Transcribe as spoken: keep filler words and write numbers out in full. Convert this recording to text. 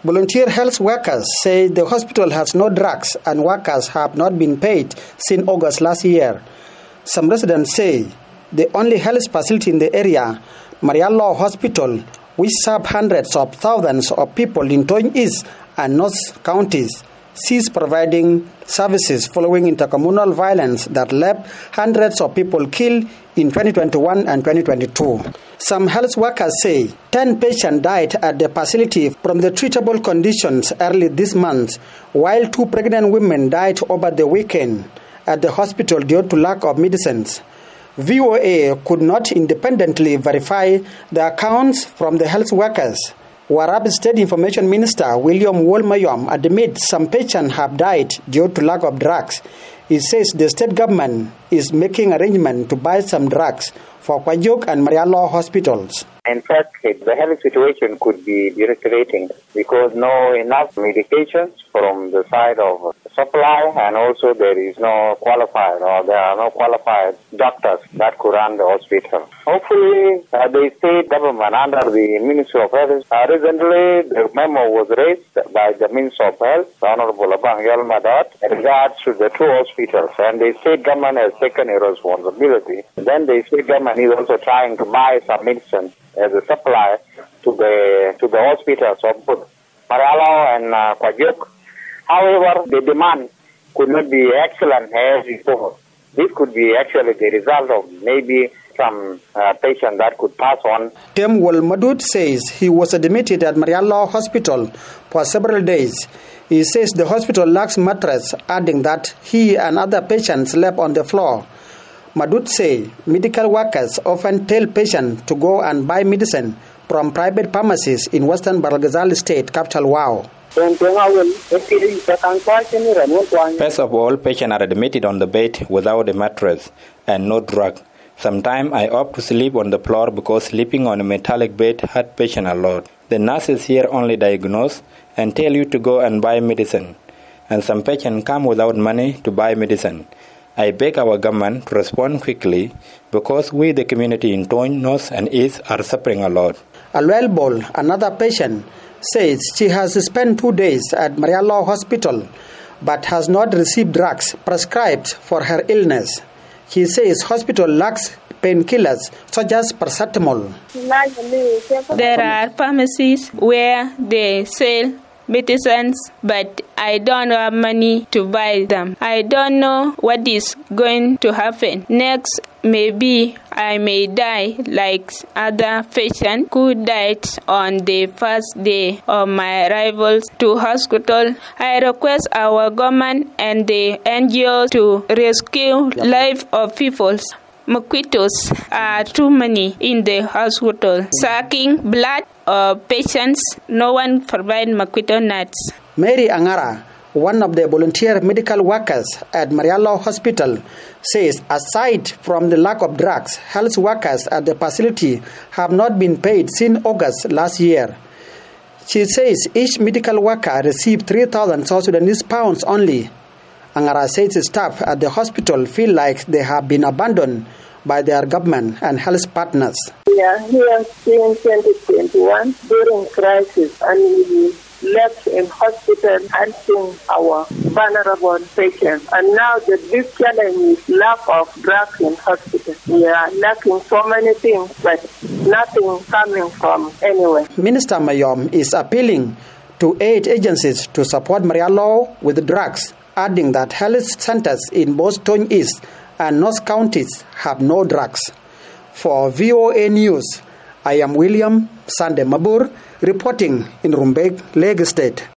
Volunteer health workers say the hospital has no drugs and workers have not been paid since August last year. Some residents say the only health facility in the area, Marialaw Hospital, which serves hundreds of thousands of people in Tony East and North counties, ceased providing services following intercommunal violence that left hundreds of people killed in twenty twenty-one and twenty twenty-two. Some health workers say ten patients died at the facility from the treatable conditions early this month, while two pregnant women died over the weekend at the hospital due to lack of medicines. V O A could not independently verify the accounts from the health workers. Warab State Information Minister William Wolmayom admits some patients have died due to lack of drugs. He says the state government is making arrangements to buy some drugs for Kwajok and Marialaw hospitals. In fact, the health situation could be deteriorating because no enough medications from the side of supply, and also there is no qualified or there are no qualified doctors that could run the hospital. Hopefully, uh, the state government under the Ministry of Health, uh, recently the memo was raised by the Minister of Health, Honorable Abang Yalmadot, in regards to the two hospitals, and the state government has taken a responsibility. Then the state government is also trying to buy some medicine as a supply to the to the hospitals of both Marialaw and uh, Kwajok. However, the demand could not be excellent as before. This could be actually the result of maybe some uh, patient that could pass on. Tem Wolmadut says he was admitted at Marialaw Hospital for several days. He says the hospital lacks mattress, adding that he and other patients slept on the floor. Madut say medical workers often tell patients to go and buy medicine from private pharmacies in Western Baralgazal State, capital Wau. First of all, patients are admitted on the bed without a mattress and no drug. Sometimes I opt to sleep on the floor because sleeping on a metallic bed hurt patient a lot. The nurses here only diagnose and tell you to go and buy medicine. And some patients come without money to buy medicine. I beg our government to respond quickly because we, the community in Tony, North and East, are suffering a lot. Alwell Bol, another patient, says she has spent two days at Marialaw Hospital but has not received drugs prescribed for her illness. He says hospital lacks painkillers such as paracetamol. There are pharmacies where they sell medicines, but I don't have money to buy them. I don't know what is going to happen next. Maybe I may die like other patients who died on the first day of my arrival to hospital. I request our government and the N G Os to rescue life of people. Mosquitoes are too many in the hospital. Sucking blood of patients, no one provides mosquito nets. Mary Angara, one of the volunteer medical workers at Marialaw Hospital, says aside from the lack of drugs, health workers at the facility have not been paid since August last year. She says each medical worker received three thousand South Sudanese pounds only. Angara says staff at the hospital feel like they have been abandoned by their government and health partners. We are here since twenty twenty-one during crisis, and we left in hospital helping our vulnerable patients. And now the big challenge is lack of drugs in hospital. We are lacking so many things, but nothing coming from anywhere. Minister Mayom is appealing to aid agencies to support Marialaw with drugs, adding that health centers in both Tony East and North counties have no drugs. For V O A News, I am William Sande Mabur reporting in Rumbek, Lagos State.